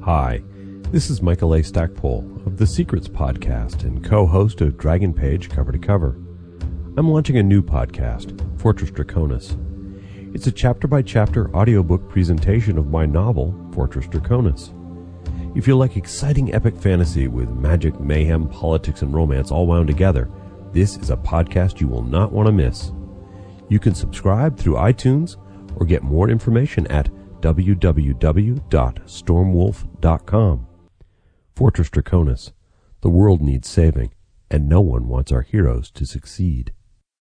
Hi, this is Michael A. Stackpole of The Secrets Podcast and co-host of Dragon Page Cover to Cover. I'm launching a new podcast, Fortress Draconis. It's a chapter-by-chapter audiobook presentation of my novel, Fortress Draconis. If you like exciting epic fantasy with magic, mayhem, politics, and romance all wound together, this is a podcast you will not want to miss. You can subscribe through iTunes or get more information at www.stormwolf.com. Fortress Draconis. The world needs saving, and no one wants our heroes to succeed.